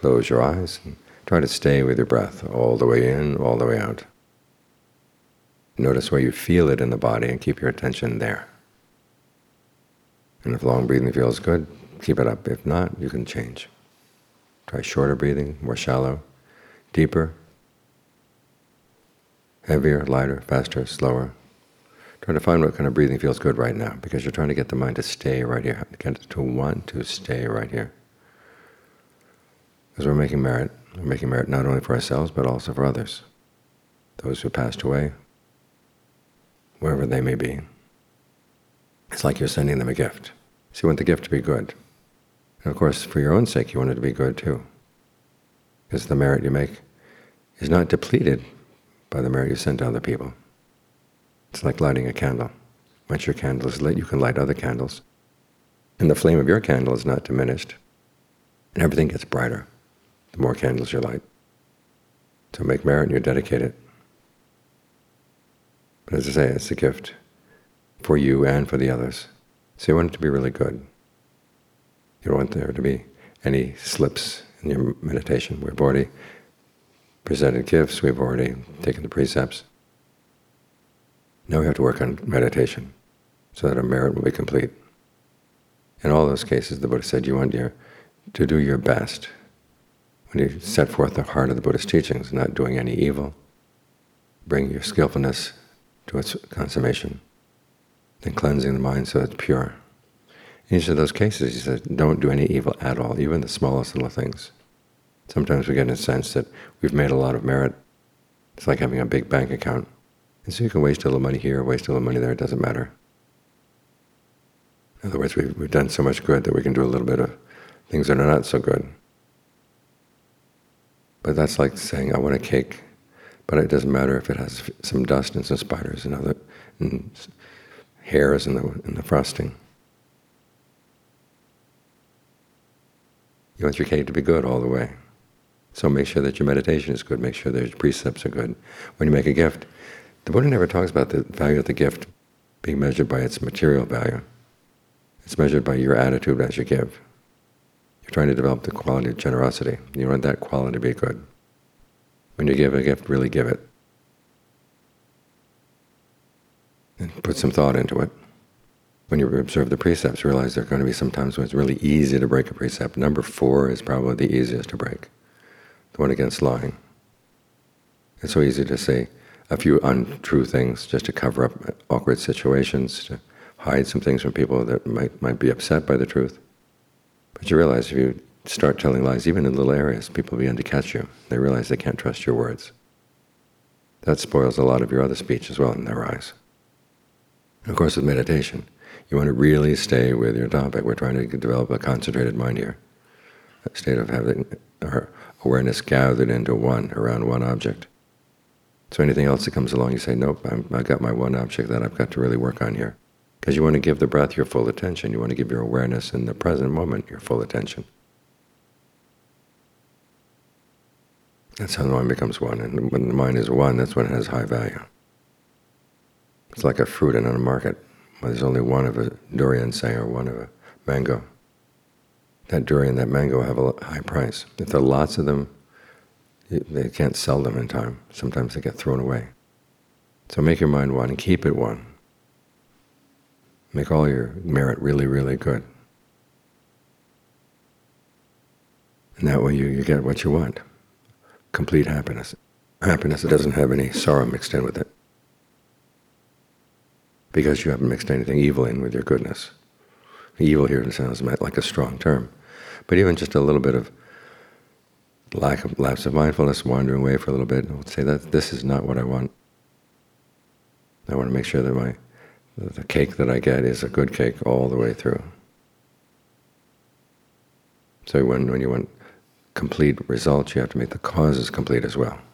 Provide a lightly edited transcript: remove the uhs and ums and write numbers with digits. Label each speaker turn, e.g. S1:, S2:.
S1: Close your eyes and try to stay with your breath all the way in, all the way out. Notice where you feel it in the body and keep your attention there. And if long breathing feels good, keep it up. If not, you can change. Try shorter breathing, more shallow, deeper, heavier, lighter, faster, slower. Try to find what kind of breathing feels good right now, because you're trying to get the mind to stay right here, get it to want to stay right here. Because we're making merit. We're making merit not only for ourselves, but also for others. Those who passed away, wherever they may be. It's like you're sending them a gift. So you want the gift to be good. And of course, for your own sake, you want it to be good too. Because the merit you make is not depleted by the merit you send to other people. It's like lighting a candle. Once your candle is lit, you can light other candles. And the flame of your candle is not diminished. And everything gets brighter the more candles you light. So make merit and you dedicate it. But as I say, it's a gift for you and for the others. So you want it to be really good. You don't want there to be any slips in your meditation. We've already presented gifts, we've already taken the precepts. Now we have to work on meditation so that our merit will be complete. In all those cases, the Buddha said you want to do your best. When you set forth the heart of the Buddhist teachings, not doing any evil, bring your skillfulness to its consummation, then cleansing the mind so it's pure. In each of those cases, he said, don't do any evil at all, even the smallest little things. Sometimes we get in a sense that we've made a lot of merit. It's like having a big bank account. And so you can waste a little money here, waste a little money there, it doesn't matter. In other words, we've done so much good that we can do a little bit of things that are not so good. But that's like saying, I want a cake, but it doesn't matter if it has some dust and some spiders and hairs in the frosting. You want your cake to be good all the way. So make sure that your meditation is good, make sure that your precepts are good. When you make a gift, the Buddha never talks about the value of the gift being measured by its material value. It's measured by your attitude as you give. You're trying to develop the quality of generosity. You want that quality to be good. When you give a gift, really give it. And put some thought into it. When you observe the precepts, realize there are going to be some times when it's really easy to break a precept. Number 4 is probably the easiest to break, the one against lying. It's so easy to say a few untrue things just to cover up awkward situations, to hide some things from people that might be upset by the truth. But you realize if you start telling lies, even in little areas, people begin to catch you. They realize they can't trust your words. That spoils a lot of your other speech as well in their eyes. And of course, with meditation, you want to really stay with your topic. We're trying to develop a concentrated mind here, a state of having our awareness gathered into one, around one object. So anything else that comes along, you say, nope, I've got my one object that I've got to really work on here. Because you want to give the breath your full attention. You want to give your awareness in the present moment your full attention. That's how the mind becomes one. And when the mind is one, that's when it has high value. It's like a fruit in a market. Well, there's only one of a durian, say, or one of a mango. That durian, that mango have a high price. If there are lots of them, they can't sell them in time. Sometimes they get thrown away. So make your mind one and keep it one. Make all your merit really, really good. And that way you get what you want. Complete happiness. Happiness that doesn't have any sorrow mixed in with it. Because you haven't mixed anything evil in with your goodness. Evil here sounds like a strong term. But even just a little bit of lapse of mindfulness, wandering away for a little bit, we'll say that this is not what I want. I want to make sure that the cake that I get is a good cake all the way through. So when you want complete results, you have to make the causes complete as well.